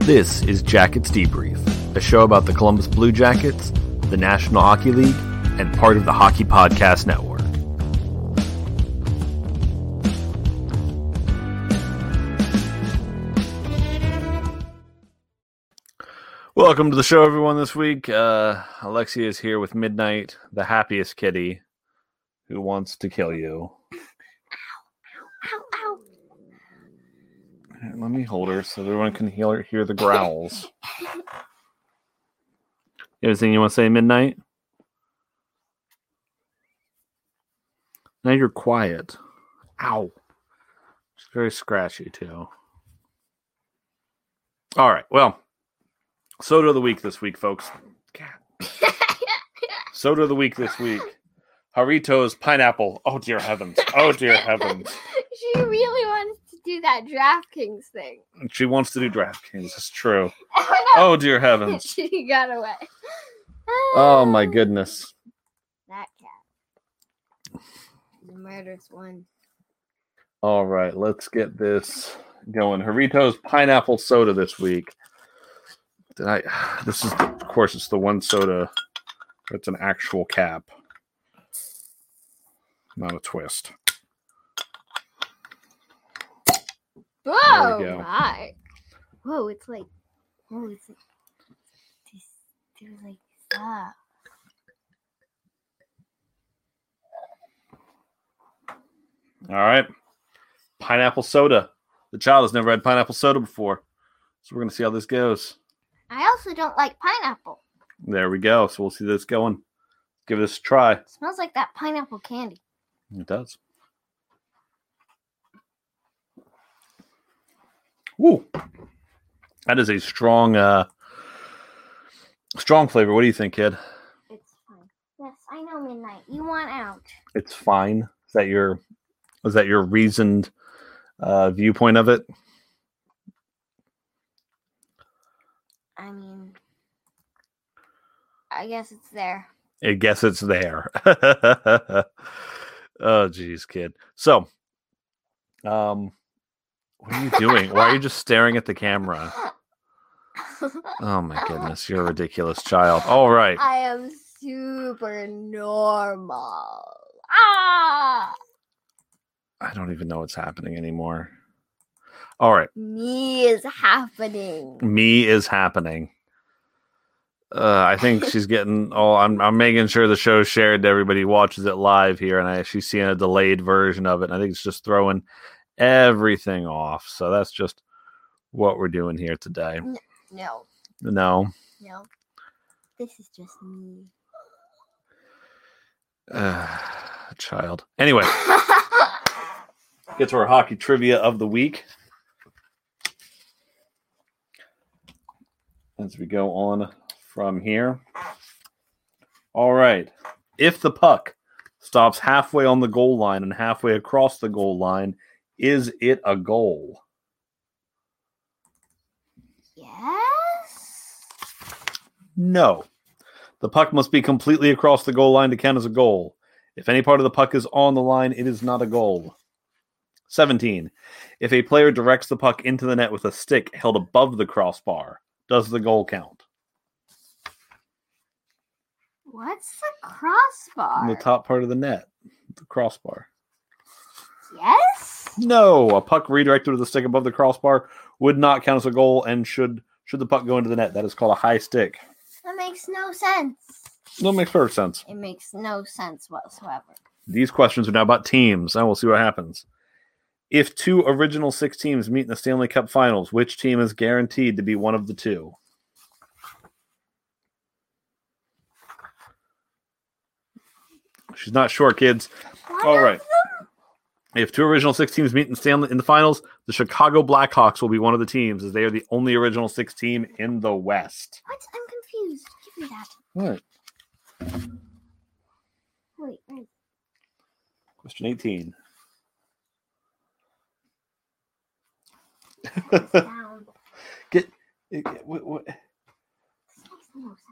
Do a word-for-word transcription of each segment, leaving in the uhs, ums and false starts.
This is Jackets Debrief, a show about the Columbus Blue Jackets, the National Hockey League, and part of the Hockey Podcast Network. Welcome to the show, everyone, this week. Uh, Alexia is here with Midnight, the happiest kitty who wants to kill you. Ow, ow. Let me hold her so everyone can hear, hear the growls. Anything you want to say, Midnight? Now you're quiet. Ow. It's very scratchy, too. All right, well, soda of the week this week, folks. Soda of the week this week. Jarritos Pineapple. Oh, dear heavens. Oh, dear heavens. She really wants to do that DraftKings thing. She wants to do DraftKings. It's true. Oh, no. Oh, dear heavens. She got away. Oh, my goodness. That cat. The murderous one. All right, let's get this going. Jarritos Pineapple Soda this week. Did I? This is, the, of course, it's the one soda that's an actual cap, not a twist. Whoa, There we go. my. Whoa, it's like, whoa, it's like, this, there's like stuff. All right, pineapple soda. The child has never had pineapple soda before, so we're gonna see how this goes. I also don't like pineapple. There we go. So we'll see this going. Give this a try. It smells like that pineapple candy. It does. Woo! That is a strong, uh, strong flavor. What do you think, kid? It's fine. Yes, I know, Midnight. You want out. It's fine. Is that your, is that your reasoned uh, viewpoint of it? I mean, I guess it's there. I guess it's there. Oh, geez, kid. So, um, what are you doing? Why are you just staring at the camera? Oh, my goodness. You're a ridiculous child. All right. I am super normal. Ah! I don't even know what's happening anymore. All right. Me is happening. Me is happening. Uh, I think she's getting. Oh, I'm. I'm making sure the show's shared to everybody who watches it live here, and I she's seeing a delayed version of it. And I think it's just throwing everything off. So that's just what we're doing here today. No, No, no. This is just me. uh, child. Anyway, get to our hockey trivia of the week. As we go on from here. All right. If the puck stops halfway on the goal line and halfway across the goal line, is it a goal? Yes. No. The puck must be completely across the goal line to count as a goal. If any part of the puck is on the line, it is not a goal. seventeen. If a player directs the puck into the net with a stick held above the crossbar, does the goal count? What's the crossbar? In the top part of the net, the crossbar. Yes. No, a puck redirected with a stick above the crossbar would not count as a goal, and should should the puck go into the net, that is called a high stick. That makes no sense. No, it makes perfect sense. It makes no sense whatsoever. These questions are now about teams, and we'll see what happens. If two original six teams meet in the Stanley Cup Finals, which team is guaranteed to be one of the two? She's not sure, kids. One All of right. them? If two original six teams meet in Stanley in the finals, the Chicago Blackhawks will be one of the teams, as they are the only original six team in the West. What? I'm confused. Give me that. What? Wait, wait. Question eighteen. Down. Get, get what, what? This makes no sense.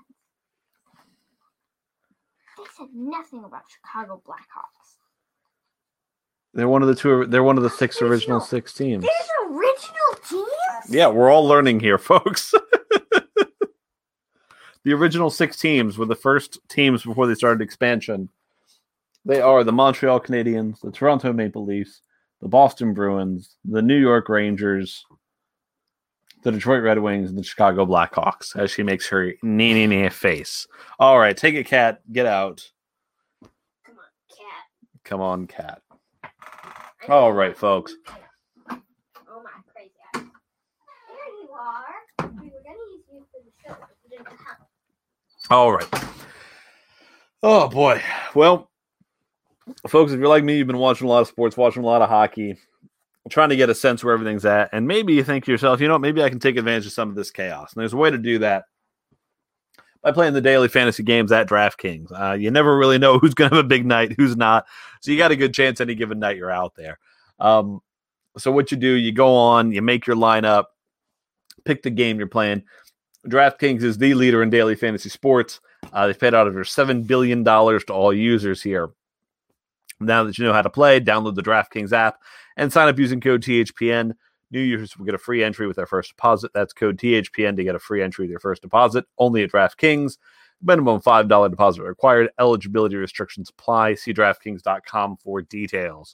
They said nothing about Chicago Blackhawks. They're one of the two. They're one of the six original, original six teams. There's original teams? Yeah, we're all learning here, folks. The original six teams were the first teams before they started expansion. They are the Montreal Canadiens, the Toronto Maple Leafs, the Boston Bruins, the New York Rangers, the Detroit Red Wings, and the Chicago Blackhawks, as she makes her nee-nee-nee face. All right, take it, Cat. Get out. Come on, Cat. Come on, Cat. All right, folks. Oh, my crazy ass. There you are. We were going to use you for the show, but we didn't know how. All right. Oh, boy. Well, folks, if you're like me, you've been watching a lot of sports, watching a lot of hockey, trying to get a sense where everything's at, and maybe you think to yourself, you know what, maybe I can take advantage of some of this chaos. And there's a way to do that by playing the daily fantasy games at DraftKings. Uh, you never really know who's going to have a big night, who's not. So you got a good chance any given night you're out there. Um, so what you do, you go on, you make your lineup, pick the game you're playing. DraftKings is the leader in daily fantasy sports. Uh, they've paid out over seven billion dollars to all users here. Now that you know how to play, download the DraftKings app and sign up using code T H P N. New users will get a free entry with their first deposit. That's code T H P N to get a free entry with your first deposit. Only at DraftKings. Minimum five dollars deposit required. Eligibility restrictions apply. See DraftKings dot com for details.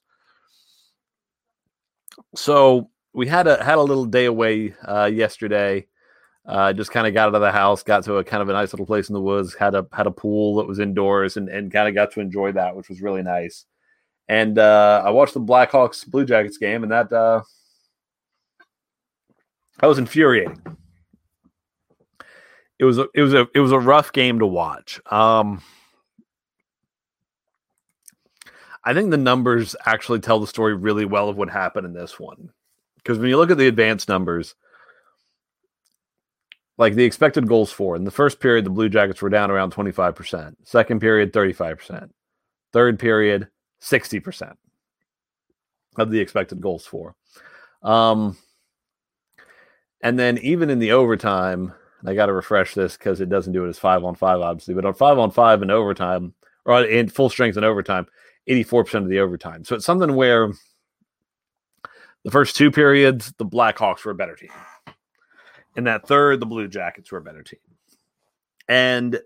So we had a had a little day away uh, yesterday. Uh, just kind of got out of the house, got to a kind of a nice little place in the woods, had a had a pool that was indoors, and, and kind of got to enjoy that, which was really nice. And uh, I watched the Blackhawks Blue Jackets game, and that uh, that was infuriating. It was a, it was a it was a rough game to watch. Um, I think the numbers actually tell the story really well of what happened in this one, because when you look at the advanced numbers, like the expected goals for in the first period, the Blue Jackets were down around twenty-five percent. Second period, thirty-five percent. Third period, sixty percent of the expected goals for. Um, and then even in the overtime, and I got to refresh this because it doesn't do it as five on five, obviously, but on five on five in overtime, or in full strength in overtime, eighty-four percent of the overtime. So it's something where the first two periods, the Blackhawks were a better team. In that third, the Blue Jackets were a better team. And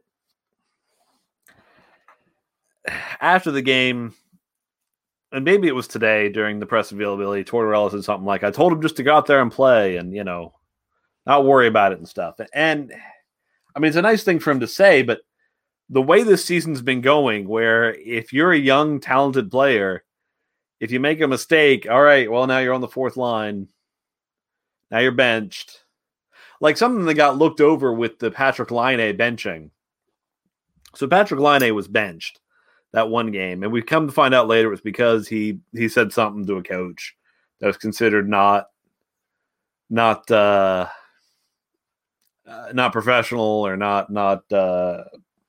after the game, and maybe it was today during the press availability, Tortorella said something like, I told him just to go out there and play and, you know, not worry about it and stuff. And, I mean, it's a nice thing for him to say, but the way this season's been going, where if you're a young, talented player, if you make a mistake, all right, well, now you're on the fourth line. Now you're benched. Like something that got looked over with the Patrick Laine benching. So Patrick Laine was benched that one game, and we come to find out later it was because he he said something to a coach that was considered not not uh, uh, not professional or not not uh,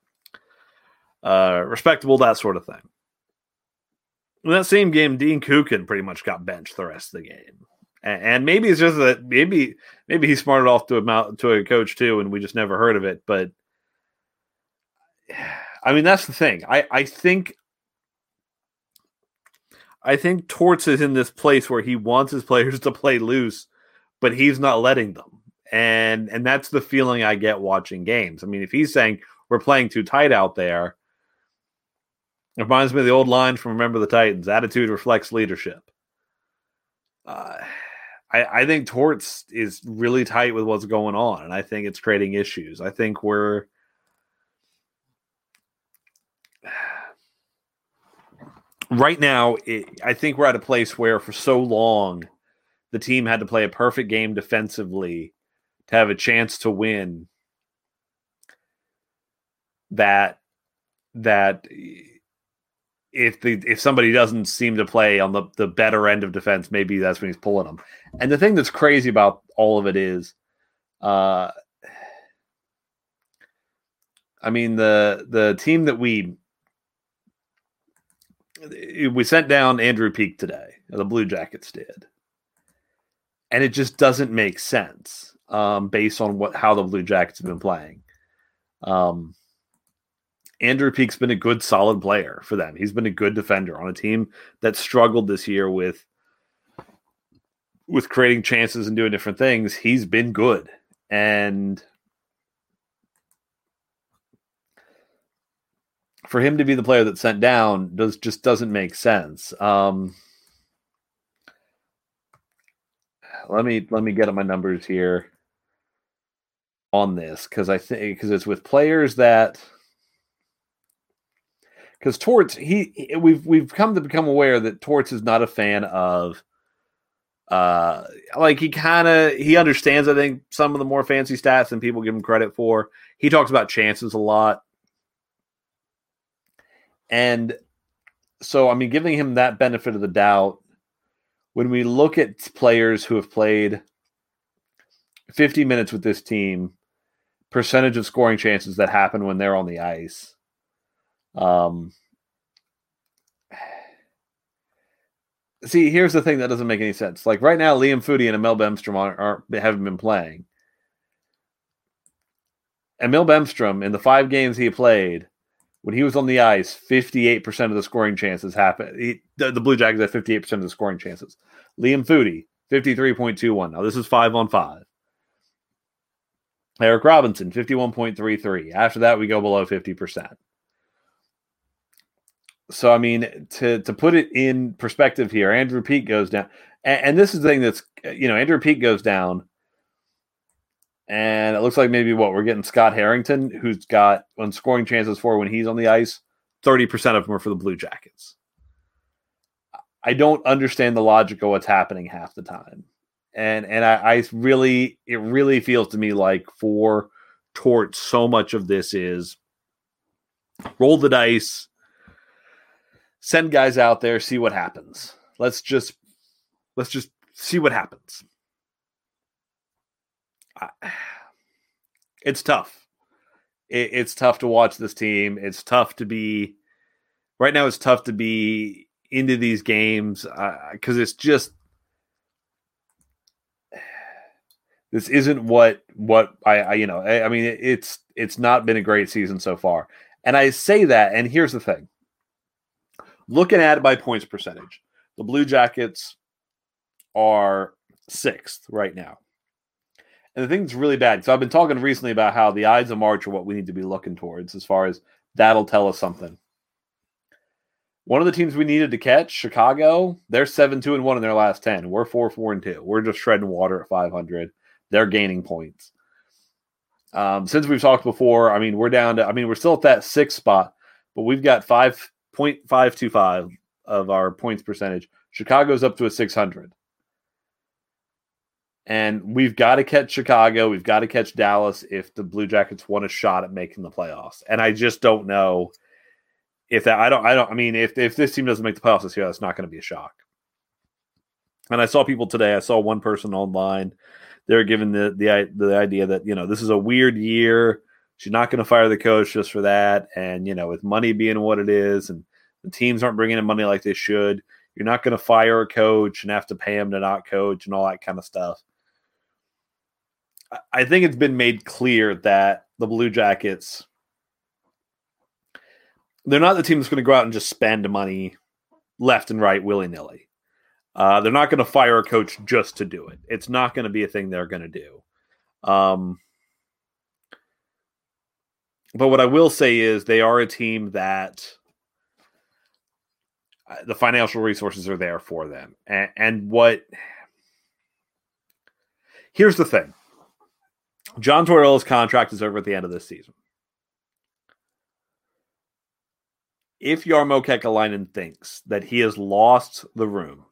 uh, respectable, that sort of thing. In that same game, Dean Kukin pretty much got benched the rest of the game. And maybe it's just that maybe maybe he smarted off to a to a coach too, and we just never heard of it. But I mean, that's the thing. I, I think I think Torts is in this place where he wants his players to play loose, but he's not letting them. And and that's the feeling I get watching games. I mean, if he's saying we're playing too tight out there, it reminds me of the old line from Remember the Titans: attitude reflects leadership. Uh, I, I think Torts is really tight with what's going on, and I think it's creating issues. I think we're right now, it, I think we're at a place where for so long the team had to play a perfect game defensively to have a chance to win, that that if the if somebody doesn't seem to play on the, the better end of defense, maybe that's when he's pulling them. And the thing that's crazy about all of it is, uh, I mean, the the team that we we sent down Andrew Peeke today, the Blue Jackets did, and it just doesn't make sense um, based on what how the Blue Jackets have been playing. Um, Andrew Peak's been a good, solid player for them. He's been a good defender on a team that struggled this year with with creating chances and doing different things. He's been good. And for him to be the player that's sent down does just doesn't make sense. Um, let me let me get at my numbers here on this, because I think because it's with players that because Torts he we've we've come to become aware that Torts is not a fan of uh like he kind of he understands I think some of the more fancy stats than people give him credit for. He talks about chances a lot. And so, I mean, giving him that benefit of the doubt, when we look at players who have played fifty minutes with this team, percentage of scoring chances that happen when they're on the ice. Um, see, here's the thing that doesn't make any sense. Like right now, Liam Foudy and Emil Bemstrom aren't, aren't, haven't been playing. Emil Bemstrom, in the five games he played, when he was on the ice, fifty-eight percent of the scoring chances happened. He, the, the Blue Jackets had fifty-eight percent of the scoring chances. Liam Foudy, fifty-three point two one. Now, this is five on five. Eric Robinson, fifty-one point three three. After that, we go below fifty percent. So, I mean, to, to put it in perspective here, Andrew Peak goes down. And, and this is the thing that's, you know, Andrew Peak goes down. And it looks like maybe what we're getting Scott Harrington, who's got on scoring chances for when he's on the ice, thirty percent of them are for the Blue Jackets. I don't understand the logic of what's happening half the time. And and I, I really, it really feels to me like for Torts, so much of this is roll the dice, send guys out there, see what happens. Let's just, let's just see what happens. It's tough. It, it's tough to watch this team. It's tough to be right now. It's tough to be into these games because uh, it's just this isn't what what I, I you know I, I mean it, it's it's not been a great season so far. And I say that, and here's the thing: looking at it by points percentage, the Blue Jackets are sixth right now. And the thing that's really bad, so I've been talking recently about how the Ides of March are what we need to be looking towards as far as that'll tell us something. One of the teams we needed to catch, Chicago, they're seven two and one in their last ten. We're four four and two. We're just treading water at five hundred. They're gaining points. Um, since we've talked before, I mean, we're down to, I mean, we're still at that sixth spot, but we've got five point five two five of our points percentage. Chicago's up to a six hundred. And we've got to catch Chicago. We've got to catch Dallas if the Blue Jackets want a shot at making the playoffs. And I just don't know if that, I don't, I don't, I mean, if, if this team doesn't make the playoffs this year, that's not going to be a shock. And I saw people today, I saw one person online, they're giving the, the, the idea that, you know, this is a weird year. She's not going to fire the coach just for that. And, you know, with money being what it is and the teams aren't bringing in money like they should, you're not going to fire a coach and have to pay him to not coach and all that kind of stuff. I think it's been made clear that the Blue Jackets, they're not the team that's going to go out and just spend money left and right willy-nilly. Uh, they're not going to fire a coach just to do it. It's not going to be a thing they're going to do. Um, but what I will say is they are a team that the financial resources are there for them. And, and what – here's the thing. John Tortorella's contract is over at the end of this season. If Jarmo Kekalainen thinks that he has lost the room,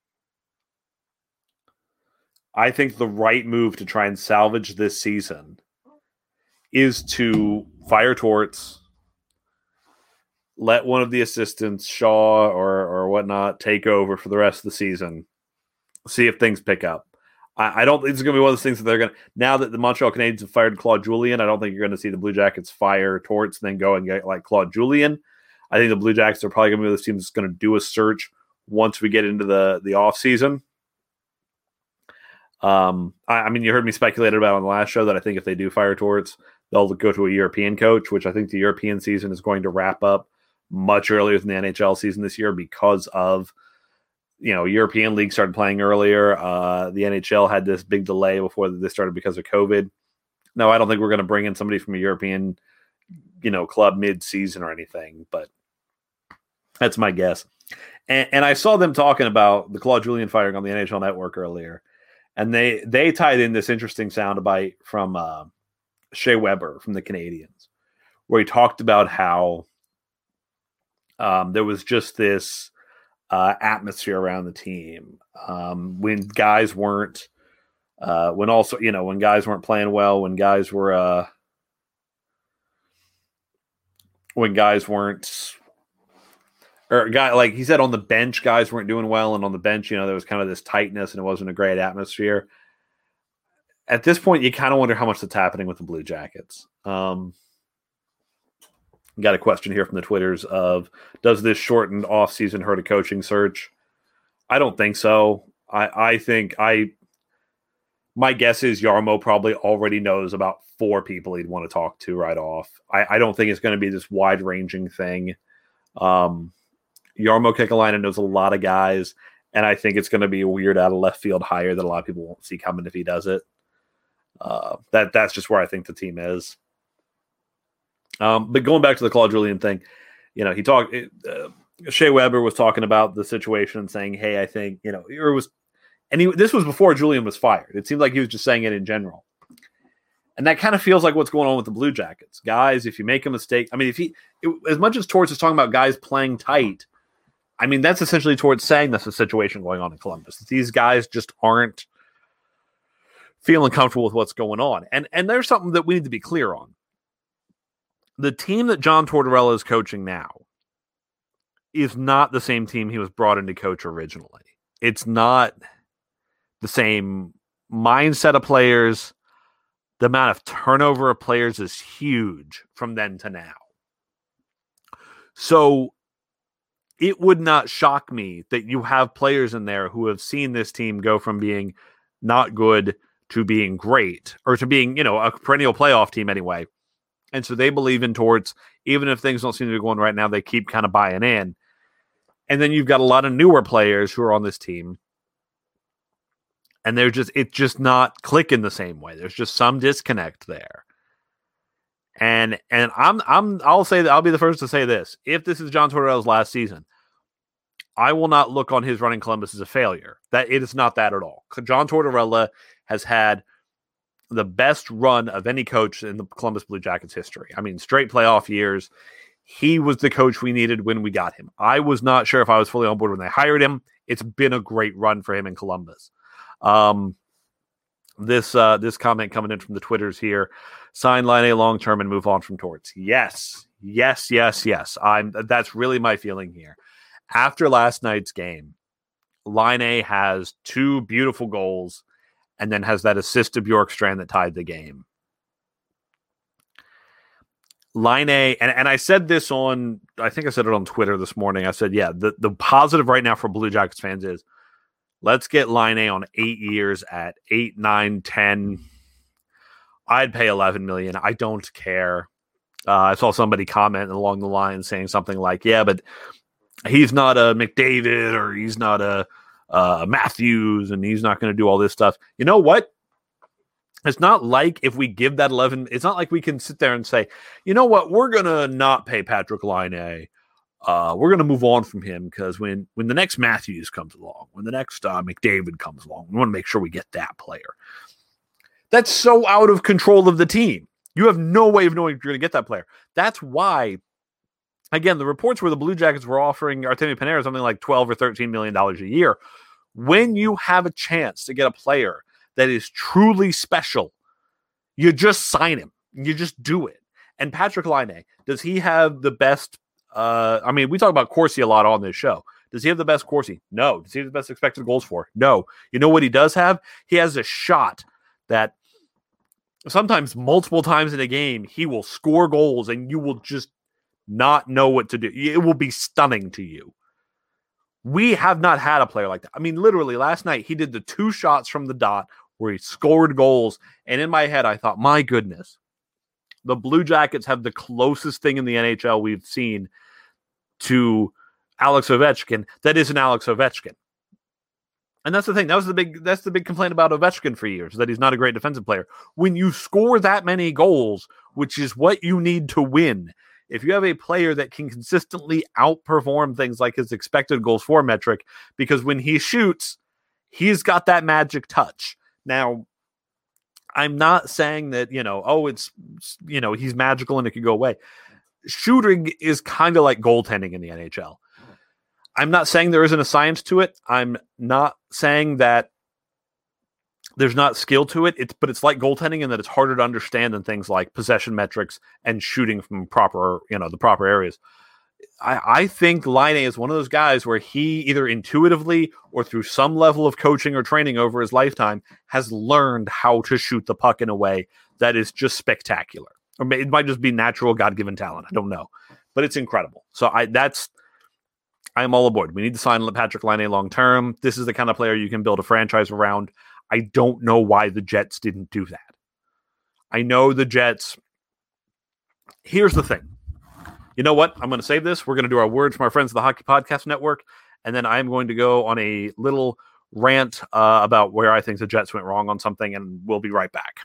I think the right move to try and salvage this season is to fire Torts, let one of the assistants, Shaw or, or whatnot, take over for the rest of the season, see if things pick up. I don't think it's going to be one of those things that they're going to, now that the Montreal Canadiens have fired Claude Julien, I don't think you're going to see the Blue Jackets fire Torts and then go and get like Claude Julien. I think the Blue Jackets are probably going to be this team that's going to do a search once we get into the, the off season. Um, I, I mean, you heard me speculate about on the last show that I think if they do fire Torts, they'll go to a European coach, which I think the European season is going to wrap up much earlier than the N H L season this year because of, you know, European league started playing earlier. Uh, the N H L had this big delay before this started because of COVID. No, I don't think we're going to bring in somebody from a European, you know, club mid-season or anything, but that's my guess. And, and I saw them talking about the Claude Julien firing on the N H L Network earlier, and they they tied in this interesting soundbite from uh, Shea Weber from the Canadiens, where he talked about how um, there was just this uh, atmosphere around the team um, when guys weren't, uh, when also, you know, when guys weren't playing well, when guys were, uh, when guys weren't, or guy like he said on the bench, guys weren't doing well, and on the bench, you know, there was kind of this tightness, and it wasn't a great atmosphere. At this point, you kind of wonder how much that's happening with the Blue Jackets. Um, got a question here from the Twitters of, does this shortened offseason hurt a coaching search? I don't think so. I, I think I my guess is Jarmo probably already knows about four people he'd want to talk to right off. I, I don't think it's going to be this wide-ranging thing. Um, Jarmo Kekalainen knows a lot of guys, and I think it's going to be a weird out of left field hire that a lot of people won't see coming if he does it. Uh, that that's just where I think the team is. Um, but going back to the Claude Julien thing, you know, he talked. Uh, Shea Weber was talking about the situation and saying, "Hey, I think you know," or it was, and he this was before Julien was fired. It seemed like he was just saying it in general, and that kind of feels like what's going on with the Blue Jackets, guys. If you make a mistake, I mean, if he, it, as much as Torts is talking about guys playing tight, I mean, that's essentially Torts saying that's the situation going on in Columbus. These guys just aren't feeling comfortable with what's going on. And and there's something that we need to be clear on. The team that John Tortorella is coaching now is not the same team he was brought in to coach originally. It's not the same mindset of players. The amount of turnover of players is huge from then to now. So it would not shock me that you have players in there who have seen this team go from being not good to being great, or to being, you know, a perennial playoff team anyway. And so they believe in Torts, even if things don't seem to be going right now, they keep kind of buying in. And then you've got a lot of newer players who are on this team, and they're just, it's just not clicking the same way. There's just some disconnect there. And, and I'm, I'm, I'll say that I'll be the first to say this. If this is John Tortorella's last season, I will not look on his running Columbus as a failure. That it is not that at all. John Tortorella has had the best run of any coach in the Columbus Blue Jackets history. I mean, straight playoff years. He was the coach we needed when we got him. I was not sure if I was fully on board when they hired him. It's been a great run for him in Columbus. Um, this uh, this comment coming in from the Twitters here: sign Laine long term and move on from Torts. Yes, yes, yes, yes. I'm. That's really my feeling here. After last night's game, Laine has two beautiful goals, and then has that assist to Bjorkstrand that tied the game. Laine, and, and I said this on, I think I said it on Twitter this morning. I said, yeah, the, the positive right now for Blue Jackets fans is let's get Laine on eight years at eight, nine, ten. I'd pay eleven million dollars. I don't care. Uh, I saw somebody comment along the line saying something like, yeah, but he's not a McDavid, or he's not a uh, Matthews, and he's not going to do all this stuff. You know what? It's not like if we give that eleven, it's not like we can sit there and say, you know what, we're going to not pay Patrick Laine. Uh, we're going to move on from him because when, when the next Matthews comes along, when the next uh, McDavid comes along, we want to make sure we get that player. That's so out of control of the team. You have no way of knowing if you're going to get that player. That's why, again, the reports where the Blue Jackets were offering Artemi Panarin something like twelve or thirteen million dollars a year. When you have a chance to get a player that is truly special, you just sign him. You just do it. And Patrick Laine, does he have the best? Uh, I mean, we talk about Corsi a lot on this show. Does he have the best Corsi? No. Does he have the best expected goals for? No. You know what he does have? He has a shot that sometimes multiple times in a game, he will score goals and you will just not know what to do. It will be stunning to you. We have not had a player like that. I mean, literally last night, he did the two shots from the dot where he scored goals. And in my head, I thought, my goodness, The Blue Jackets have the closest thing in the N H L we've seen to Alex Ovechkin that isn't Alex Ovechkin. And that's the thing. That was the big that's the big complaint about Ovechkin for years, that he's not a great defensive player. When you score that many goals, which is what you need to win, if you have a player that can consistently outperform things like his expected goals for metric, because when he shoots, he's got that magic touch. Now, I'm not saying that, you know, oh, it's, you know, he's magical and it could go away. Shooting is kind of like goaltending in the N H L. I'm not saying there isn't a science to it. I'm not saying that there's not skill to it. It's, but it's like goaltending in that it's harder to understand than things like possession metrics and shooting from proper, you know, the proper areas. I, I think Laine is one of those guys where he either intuitively or through some level of coaching or training over his lifetime has learned how to shoot the puck in a way that is just spectacular. Or it might just be natural God-given talent. I don't know, but it's incredible. So I, that's, I'm all aboard. We need to sign Patrick Laine long-term. This is the kind of player you can build a franchise around. I don't know why the Jets didn't do that. I know the Jets. Here's the thing. You know what? I'm going to save this. We're going to do our words from our friends at the Hockey Podcast Network, and then I'm going to go on a little rant uh, about where I think the Jets went wrong on something, and we'll be right back.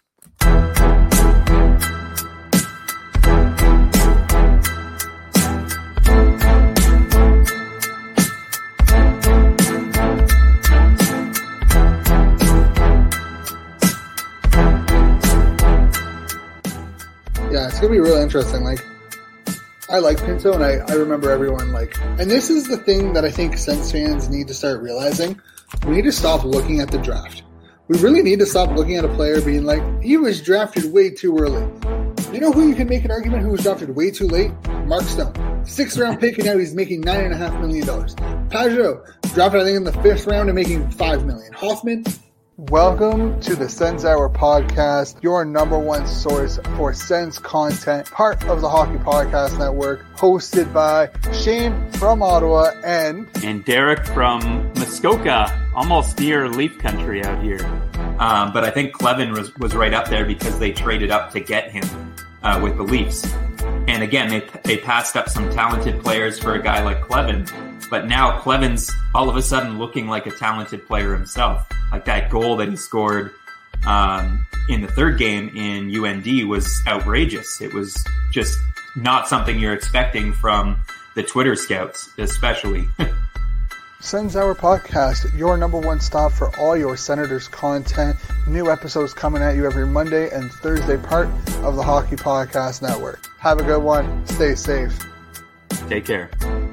Yeah, it's going to be really interesting. Like, I like Pinto, and I, I remember everyone, like... And this is the thing that I think Sens fans need to start realizing. We need to stop looking at the draft. We really need to stop looking at a player being like, he was drafted way too early. You know who you can make an argument who was drafted way too late? Mark Stone. Sixth round pick, and now he's making nine point five million dollars. Pajot, drafted, I think, in the fifth round and making five million dollars. Hoffman... Welcome to the Sens Hour Podcast, your number one source for Sens content, part of the Hockey Podcast Network, hosted by Shane from Ottawa and... And Derek from Muskoka, almost near Leaf Country out here. Um, but I think Clevin was, was right up there because they traded up to get him uh, with the Leafs. And again, they they passed up some talented players for a guy like Clevin. But now Clevin's all of a sudden looking like a talented player himself. Like that goal that he scored um, in the third game in U N D was outrageous. It was just not something you're expecting from the Twitter scouts, especially. Sens Hour Podcast, your number one stop for all your Senators content. New episodes coming at you every Monday and Thursday, part of the Hockey Podcast Network. Have a good one. Stay safe. Take care.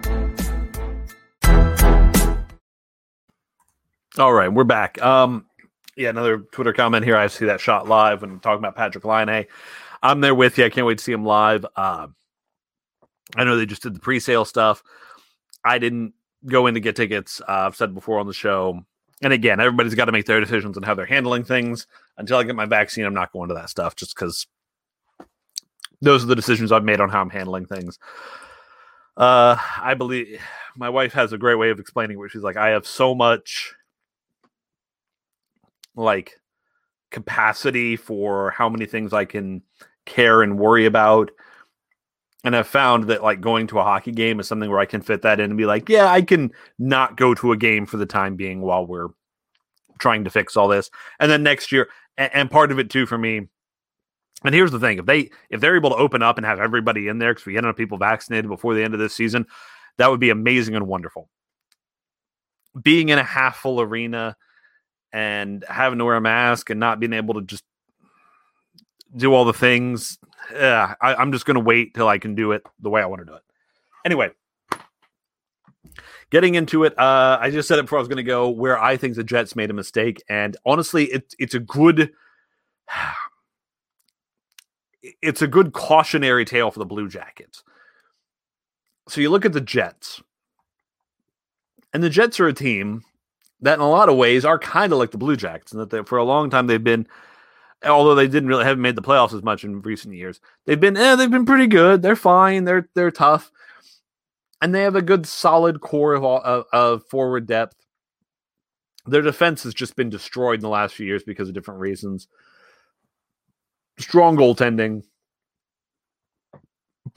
All right, we're back. Um, yeah, another Twitter comment here. I see that shot live when I'm talking about Patrick Laine. I'm there with you. I can't wait to see him live. Uh, I know they just did the pre-sale stuff. I didn't go in to get tickets. Uh, I've said before on the show. And again, everybody's got to make their decisions on how they're handling things. Until I get my vaccine, I'm not going to that stuff just because those are the decisions I've made on how I'm handling things. Uh, I believe my wife has a great way of explaining it where she's like, I have so much like capacity for how many things I can care and worry about. And I've found that like going to a hockey game is something where I can fit that in and be like, yeah, I can not go to a game for the time being while we're trying to fix all this. And then next year, and, and part of it too for me, and here's the thing, if they, if they're able to open up and have everybody in there, because we get enough people vaccinated before the end of this season, that would be amazing and wonderful. Being in a half full arena and having to wear a mask and not being able to just do all the things. Yeah, I, I'm just going to wait till I can do it the way I want to do it. Anyway, getting into it, uh, I just said it before I was going to go where I think the Jets made a mistake. And honestly, it, it's a good, it's a good cautionary tale for the Blue Jackets. So you look at the Jets, and the Jets are a team that in a lot of ways are kind of like the Blue Jackets, and that they, for a long time they've been, although they didn't really haven't made the playoffs as much in recent years, they've been eh, they've been pretty good. They're fine. They're they're tough, and they have a good solid core of of, of forward depth. Their defense has just been destroyed in the last few years because of different reasons. Strong goaltending,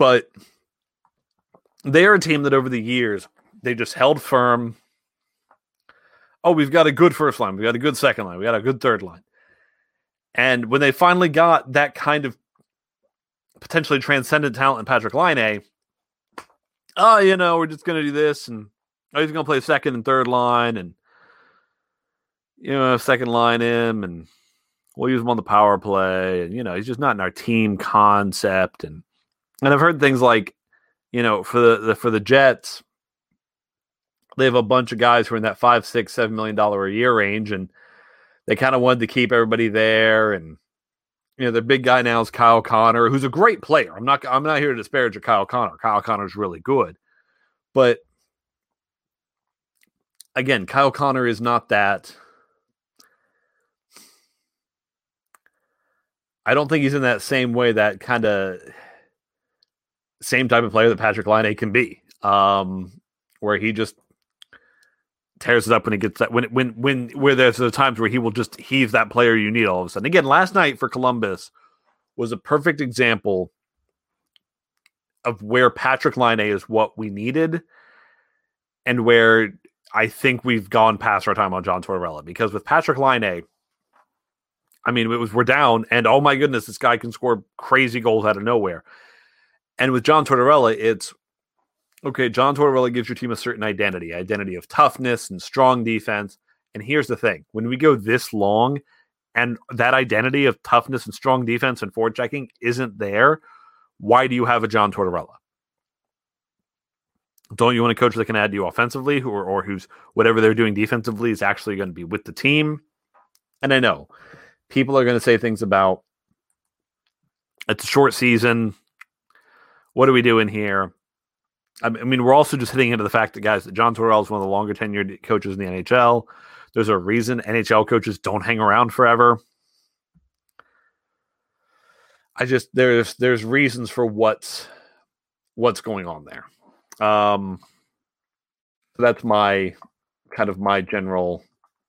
But they are a team that over the years, they just held firm. Oh, we've got a good first line. We've got a good second line. We got a good third line. And when they finally got that kind of potentially transcendent talent in Patrick Laine, oh, you know, we're just going to do this. And oh, he's going to play second and third line. And, you know, second line him. And we'll use him on the power play. And, you know, he's just not in our team concept. And, and I've heard things like, you know, for the, the for the Jets, they have a bunch of guys who are in that five, six, seven million dollar a year range, and they kind of wanted to keep everybody there. And you know, their big guy now is Kyle Connor, who's a great player. I'm not I'm not here to disparage Kyle Connor. Kyle Connor is really good, but again, Kyle Connor is not that. I don't think he's in that same way, that kind of same type of player that Patrick Laine can be, um, where he just tears it up when he gets that, when, when, when, where there's the times where he will just, he's that player you need all of a sudden. Again, last night for Columbus was a perfect example of where Patrick Laine is what we needed, and where I think we've gone past our time on John Tortorella, because with Patrick Laine, I mean, it was, we're down and oh my goodness, this guy can score crazy goals out of nowhere. And with John Tortorella, it's, okay, John Tortorella gives your team a certain identity, identity of toughness and strong defense. And here's the thing. When we go this long and that identity of toughness and strong defense and forward checking isn't there, why do you have a John Tortorella? Don't you want a coach that can add to you offensively, who, or, or who's whatever they're doing defensively is actually going to be with the team? And I know people are going to say things about, it's a short season. What are we doing here? I mean, we're also just hitting into the fact that, guys, that John Tortorella is one of the longer tenured coaches in the N H L. There's a reason N H L coaches don't hang around forever. I just, there's there's reasons for what's what's going on there. Um, so that's my kind of my general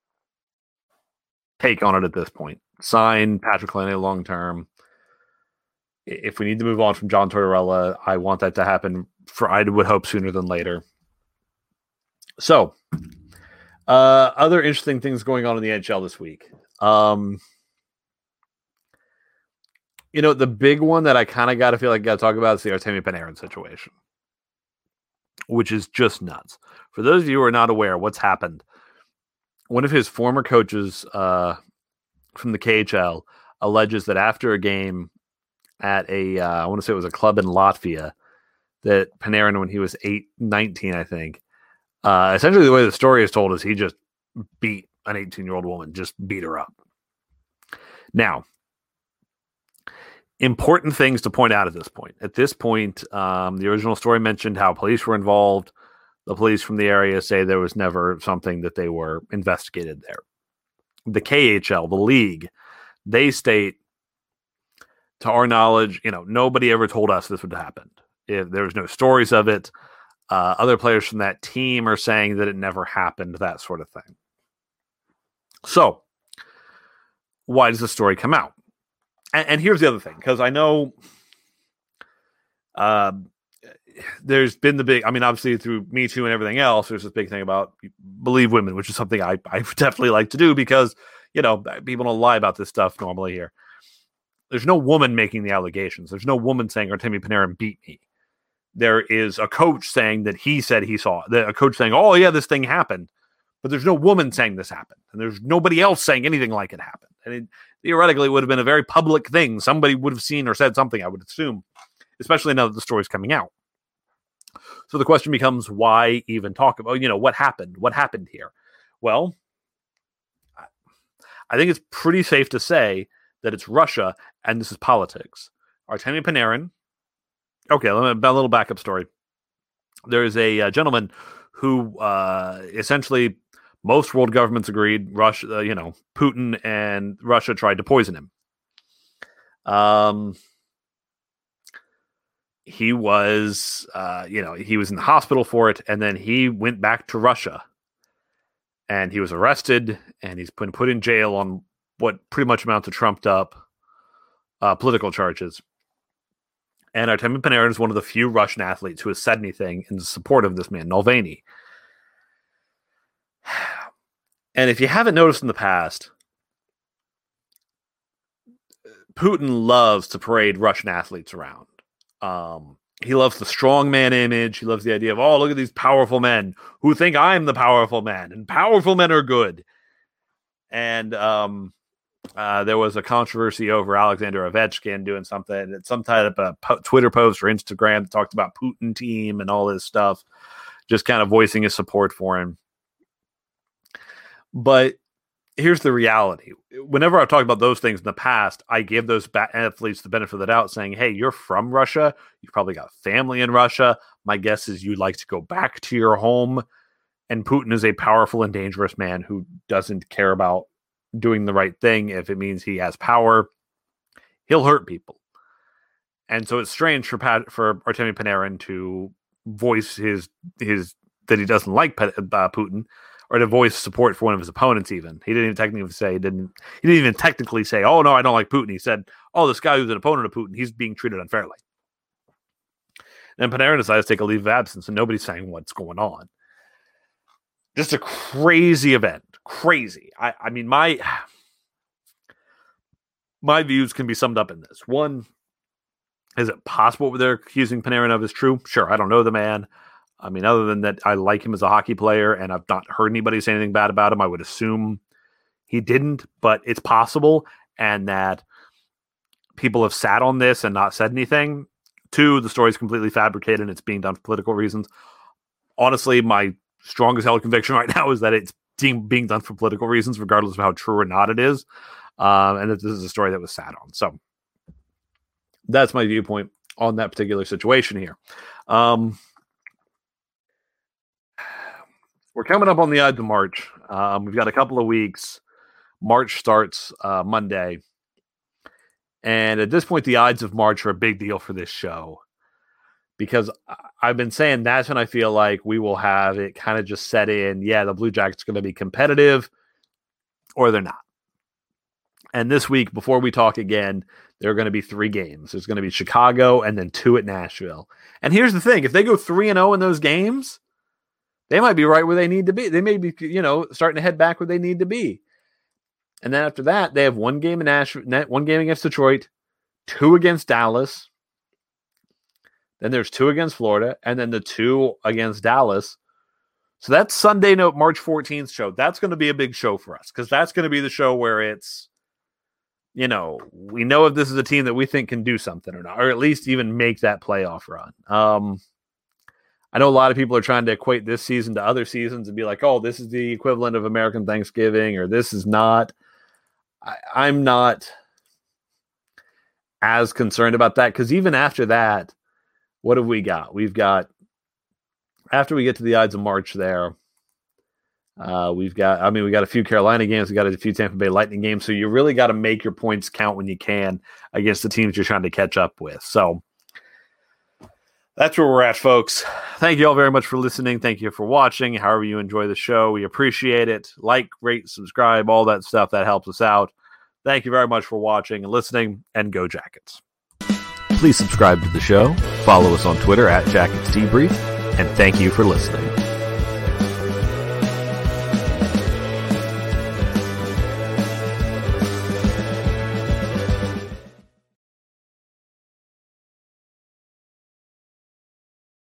take on it at this point. Sign Patrick Laine long term. If we need to move on from John Tortorella, I want that to happen for, I would hope, sooner than later. So, uh, other interesting things going on in the N H L this week. Um, you know, the big one that I kind of got to feel like I got to talk about is the Artemi Panarin situation, which is just nuts. For those of you who are not aware, what's happened, one of his former coaches uh, from the K H L alleges that after a game at a, uh, I want to say it was a club in Latvia, that Panarin, when he was eight, nineteen, I think, uh, essentially the way the story is told is he just beat an eighteen-year-old woman, just beat her up. Now, important things to point out at this point. At this point, um, the original story mentioned how police were involved. The police from the area say there was never something that they were investigated there. The K H L, the league, they state, to our knowledge, you know, nobody ever told us this would happen. If there was no stories of it, uh, other players from that team are saying that it never happened, that sort of thing. So, why does the story come out? And, and here's the other thing, because I know uh, there's been the big, I mean, obviously through Me Too and everything else, there's this big thing about believe women, which is something I, I definitely like to do because, you know, people don't lie about this stuff normally here. There's no woman making the allegations. There's no woman saying Artemi Panarin beat me. There is a coach saying that he said he saw it. A coach saying, oh, yeah, this thing happened. But there's no woman saying this happened. And there's nobody else saying anything like it happened. And it, theoretically, it would have been a very public thing. Somebody would have seen or said something, I would assume, especially now that the story's coming out. So the question becomes, why even talk about, you know, what happened? What happened here? Well, I think it's pretty safe to say that it's Russia, and this is politics. Artemi Panarin. Okay, let me, a little backup story. There is a uh, gentleman who uh, essentially most world governments agreed Russia, uh, you know, Putin and Russia tried to poison him. Um, he was, uh, you know, he was in the hospital for it, and then he went back to Russia, and he was arrested, and he's been put in jail on what pretty much amount to trumped up uh, political charges. And Artemi Panarin is one of the few Russian athletes who has said anything in support of this man, Mulvaney. And if you haven't noticed in the past, Putin loves to parade Russian athletes around. Um, he loves the strongman image. He loves the idea of, oh, look at these powerful men who think I'm the powerful man, and powerful men are good. And um, uh, there was a controversy over Alexander Ovechkin doing something, some type of a po- Twitter post or Instagram that talked about Putin team and all this stuff, just kind of voicing his support for him. But here's the reality. Whenever I've talked about those things in the past, I give those athletes the benefit of the doubt, saying, hey, you're from Russia. You've probably got family in Russia. My guess is you'd like to go back to your home. And Putin is a powerful and dangerous man who doesn't care about doing the right thing. If it means he has power, he'll hurt people. And so it's strange for Pat, for Artemi Panarin to voice his his that he doesn't like uh, Putin, or to voice support for one of his opponents. Even he didn't even technically say didn't he didn't even technically say, "Oh no, I don't like Putin." He said, "Oh, this guy who's an opponent of Putin, he's being treated unfairly." And Panarin decided to take a leave of absence, and nobody's saying what's going on. Just a crazy event, crazy. I, I mean, my my views can be summed up in this. One, is it possible what they're accusing Panarin of is true? Sure, I don't know the man. I mean, other than that, I like him as a hockey player, and I've not heard anybody say anything bad about him. I would assume he didn't, but it's possible, and that people have sat on this and not said anything. Two, the story's completely fabricated and it's being done for political reasons. Honestly, my strongest held conviction right now is that it's being, being done for political reasons, regardless of how true or not it is, um, and that this is a story that was sat on. So that's my viewpoint on that particular situation here. Um, We're coming up on the Ides of March. Um, we've got a couple of weeks. March starts uh, Monday. And at this point, the Ides of March are a big deal for this show. Because I've been saying that's when I feel like we will have it kind of just set in. Yeah, the Blue Jackets are going to be competitive, or they're not. And this week, before we talk again, there are going to be three games. There's going to be Chicago and then two at Nashville. And here's the thing. If they go three and oh in those games, they might be right where they need to be. They may be, you know, starting to head back where they need to be. And then after that, they have one game in Nashville, one game against Detroit, two against Dallas. Then there's two against Florida, and then the two against Dallas. So that's Sunday, note March fourteenth show. That's going to be a big show for us, because that's going to be the show where it's, you know, we know if this is a team that we think can do something or not, or at least even make that playoff run. Um, I know a lot of people are trying to equate this season to other seasons and be like, oh, this is the equivalent of American Thanksgiving, or this is not. I, I'm not as concerned about that, because even after that, what have we got? We've got, after we get to the Ides of March there, uh, we've got, I mean, we got a few Carolina games, we got a few Tampa Bay Lightning games, so you really got to make your points count when you can against the teams you're trying to catch up with. So that's where we're at, folks. Thank you all very much for listening. Thank you for watching. However you enjoy the show, we appreciate it. Like, rate, subscribe, all that stuff. That helps us out. Thank you very much for watching and listening, and go Jackets. Please subscribe to the show. Follow us on Twitter at Jackets Debrief, and thank you for listening.